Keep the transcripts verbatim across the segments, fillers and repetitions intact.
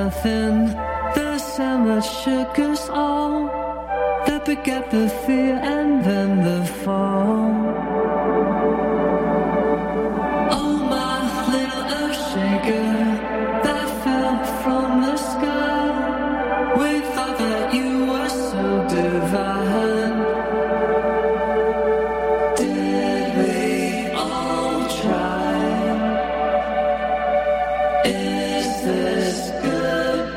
nothing. The summer shook us all. That begat the fear and then the fall. Oh, my little earth shaker that fell from the sky. We thought that you were so divine. Did we all try? Is this good?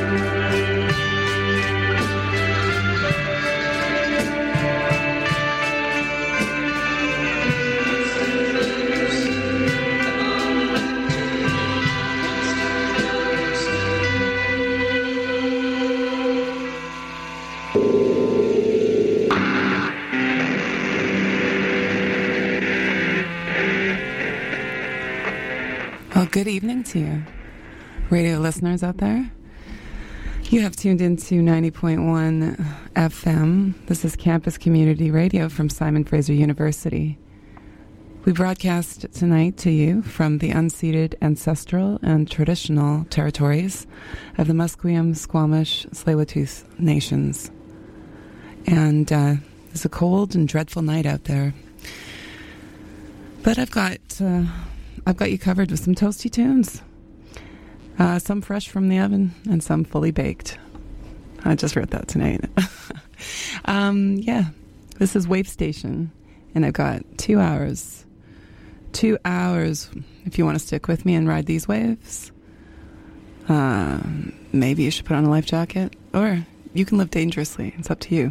Well, good evening to you, radio listeners out there. You have tuned into ninety point one F M. This is Campus Community Radio from Simon Fraser University. We broadcast tonight to you from the unceded ancestral and traditional territories of the Musqueam, Squamish, Tsleil-Waututh nations. And uh, it's a cold and dreadful night out there. But I've got... Uh, I've got you covered with some toasty tunes. Uh, some fresh from the oven and some fully baked. I just wrote that tonight. um, yeah, this is Wave Station, and I've got two hours. Two hours if you want to stick with me and ride these waves. Uh, maybe you should put on a life jacket, or you can live dangerously. It's up to you.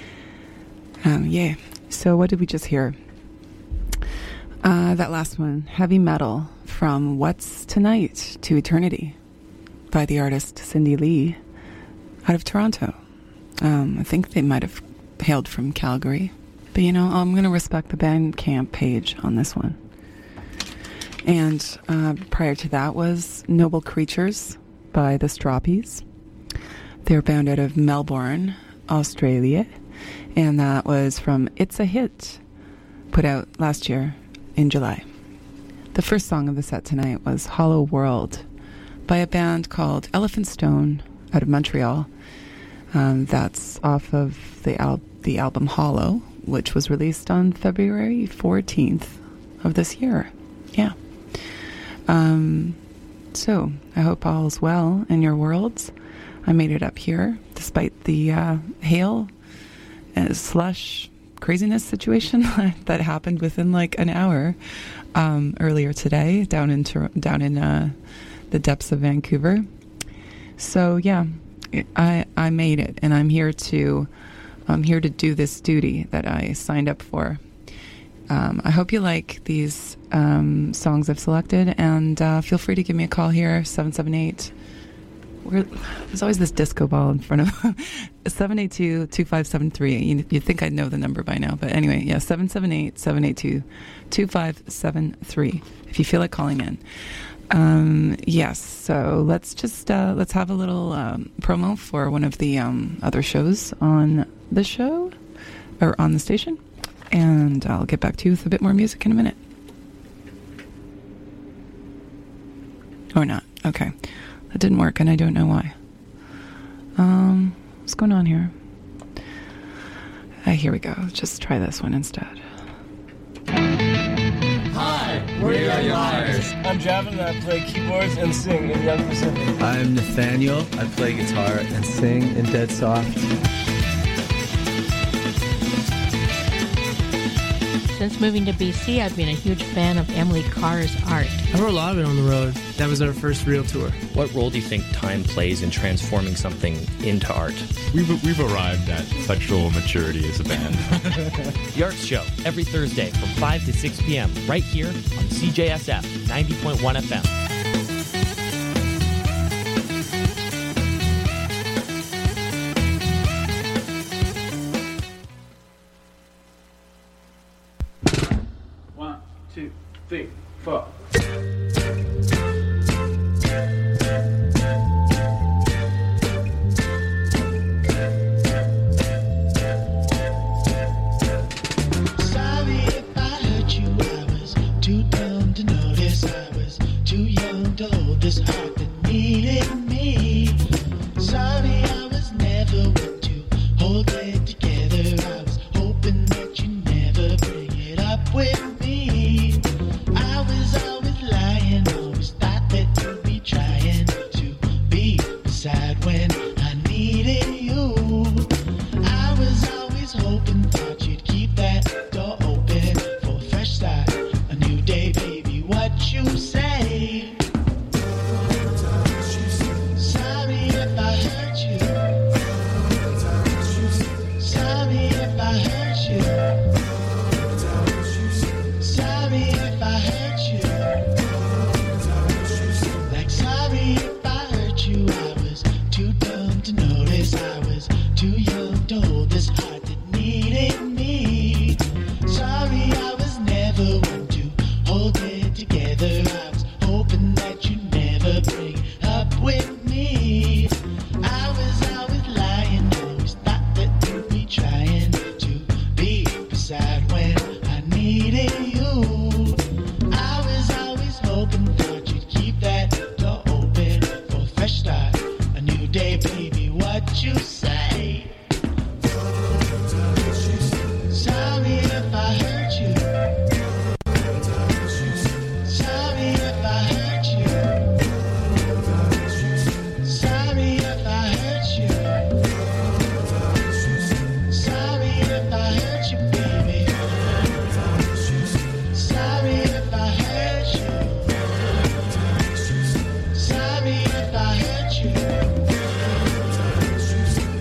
Um, yeah, so what did we just hear? Uh, that last one, Heavy Metal, from What's Tonight to Eternity, by the artist Cindy Lee, out of Toronto. Um, I think they might have hailed from Calgary, but you know, I'm going to respect the Bandcamp page on this one. And uh, prior to that was Noble Creatures by the Stroppies. They're bound out of Melbourne, Australia, and that was from It's a Hit, put out last year in July. The first song of the set tonight was Hollow World by a band called Elephant Stone out of Montreal. Um, that's off of the, al- the album Hollow, which was released on February fourteenth of this year. Yeah. Um, so, I hope all's well in your worlds. I made it up here, despite the uh, hail and slush craziness situation that happened within like an hour um, earlier today down in Tor- down in uh, the depths of Vancouver. So yeah, I I made it, and I'm here to I'm here to do this duty that I signed up for. Um, I hope you like these um, songs I've selected, and uh, feel free to give me a call here, seven seven eight. We're, there's always this disco ball in front of seven eight two, two five seven three. You, you'd think I'd know the number by now. But anyway, yeah, seven seven eight, seven eight two, two five seven three if you feel like calling in. Um, yes, so let's just uh, let's have a little um, promo for one of the um, other shows on the show, or on the station. And I'll get back to you with a bit more music in a minute. Or not. Okay. That didn't work, and I don't know why. Um, what's going on here? Uh, here we go. Let's just try this one instead. Hi, we are yours. I'm Javin, and I play keyboards and sing in Young Pacific. I'm Nathaniel. I play guitar and sing in Dead Soft. Since moving to B C, I've been a huge fan of Emily Carr's art. I wrote a lot of it on the road. That was our first real tour. What role do you think time plays in transforming something into art? We've we've arrived at sexual maturity as a band. The Arts Show, every Thursday from five to six p.m. right here on C J S F ninety point one F M. Two, three, four. Sorry if I hurt you. I was too dumb to notice. I was too young. what you say. Sorry if I hurt you. Sorry if I hurt you. Sorry if I hurt you. Sorry if I hurt you, baby. Sorry if I hurt you. Sorry if I hurt you.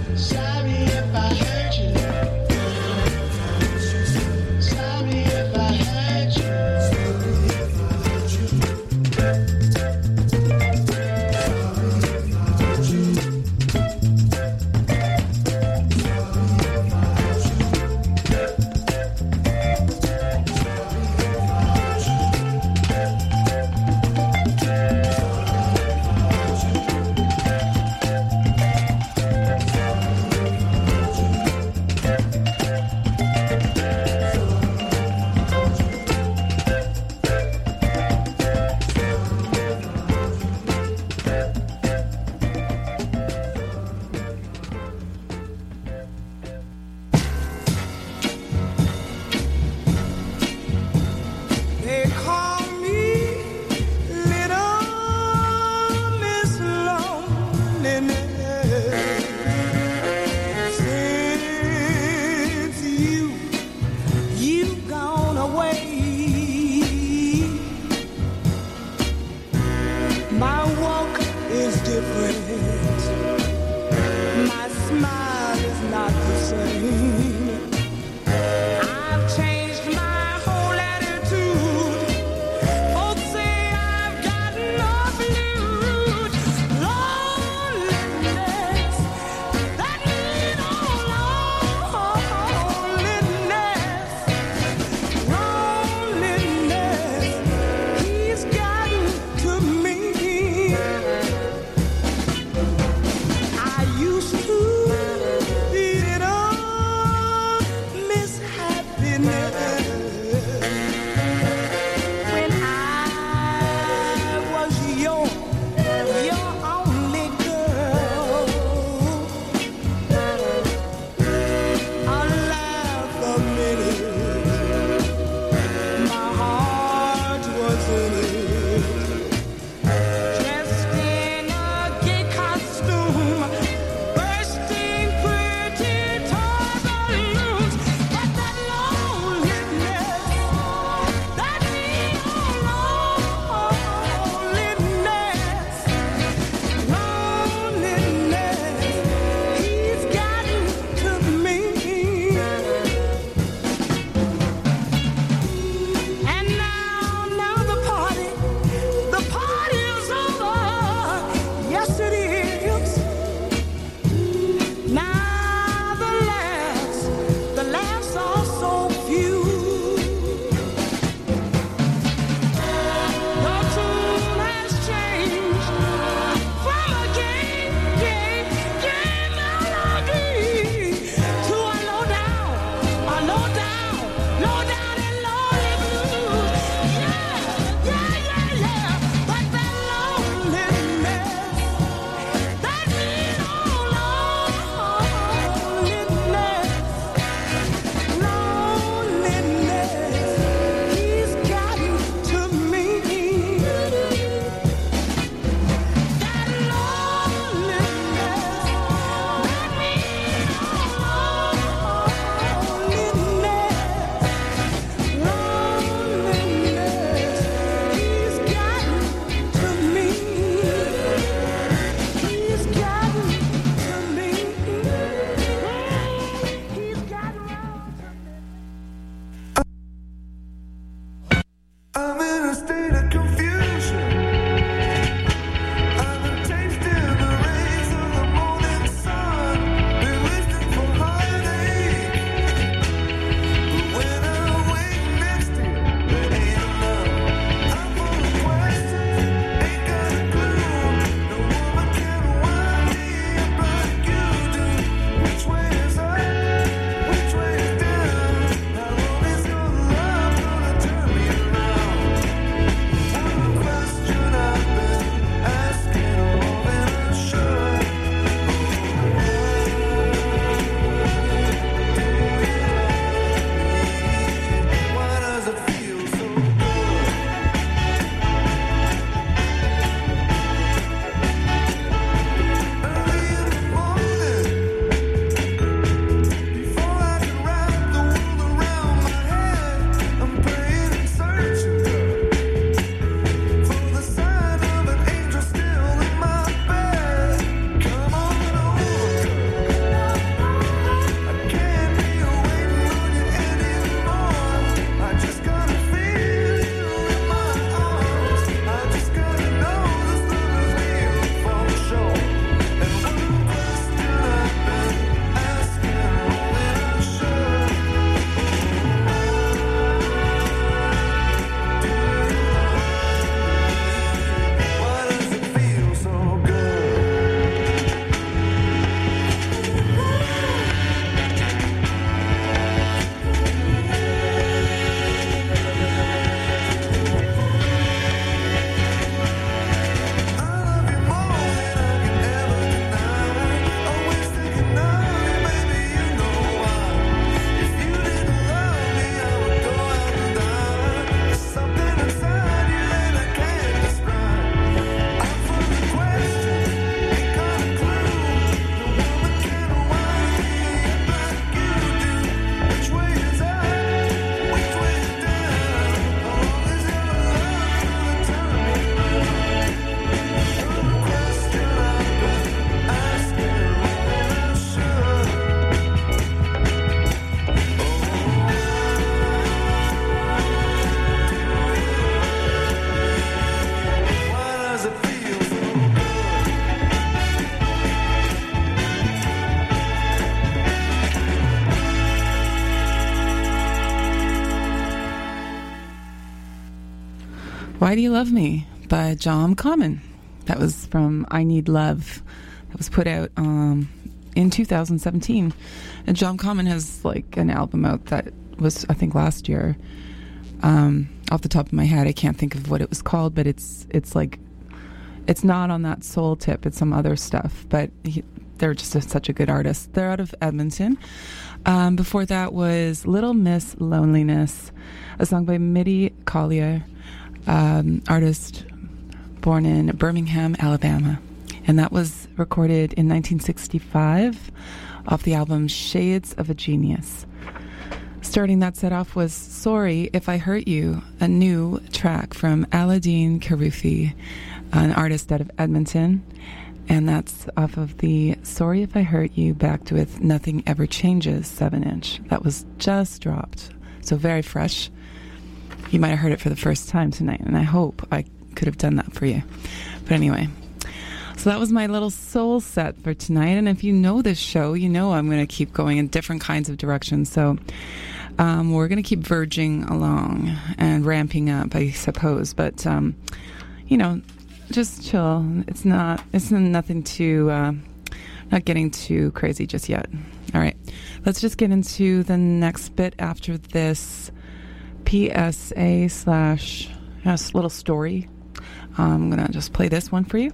Why Do You Love Me by John Common. That was from I Need Love. That was put out um, in two thousand seventeen. And John Common has like an album out that was, I think, last year. Um, off the top of my head, I can't think of what it was called, but it's it's like, it's not on that soul tip. It's some other stuff. But he, they're just a, such a good artist. They're out of Edmonton. Um, before that was Little Miss Loneliness, a song by Mitty Collier, um, artist born in Birmingham, Alabama. And that was recorded in nineteen sixty-five off the album Shades of a Genius. Starting that set off was Sorry If I Hurt You, a new track from Aladdin Karufi, an artist out of Edmonton. And that's off of the Sorry If I Hurt You backed with Nothing Ever Changes seven inch. That was just dropped. So very fresh. You might have heard it for the first time tonight, and I hope I could have done that for you. But anyway, so that was my little soul set for tonight. And if you know this show, you know I'm going to keep going in different kinds of directions. So um, we're going to keep verging along and ramping up, I suppose. But, um, you know, just chill. It's not, it's nothing too, uh, not getting too crazy just yet. All right. Let's just get into the next bit after this P S A slash yes, little story. I'm going to just play this one for you.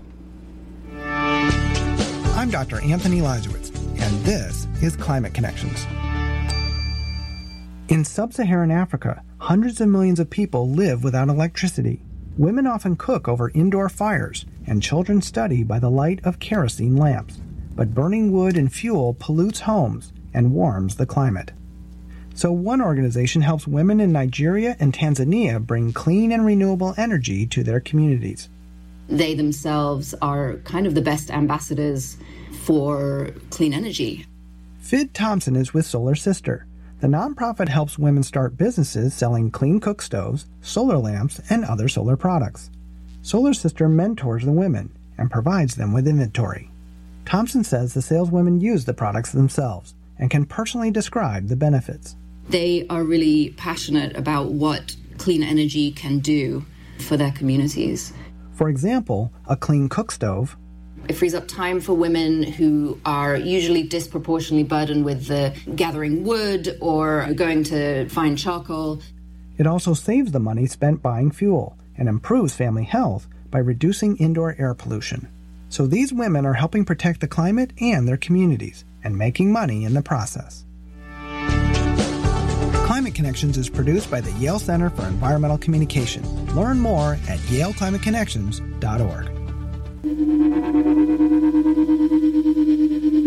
I'm Doctor Anthony Lazarowitz, and this is Climate Connections. In sub-Saharan Africa, hundreds of millions of people live without electricity. Women often cook over indoor fires, and children study by the light of kerosene lamps. But burning wood and fuel pollutes homes and warms the climate. So one organization helps women in Nigeria and Tanzania bring clean and renewable energy to their communities. They themselves are kind of the best ambassadors for clean energy. Fid Thompson is with Solar Sister. The nonprofit helps women start businesses selling clean cook stoves, solar lamps, and other solar products. Solar Sister mentors the women and provides them with inventory. Thompson says the saleswomen use the products themselves and can personally describe the benefits. They are really passionate about what clean energy can do for their communities. For example, a clean cook stove. It frees up time for women who are usually disproportionately burdened with the gathering wood or going to find charcoal. It also saves the money spent buying fuel and improves family health by reducing indoor air pollution. So these women are helping protect the climate and their communities and making money in the process. Climate Connections is produced by the Yale Center for Environmental Communication. Learn more at yale climate connections dot org.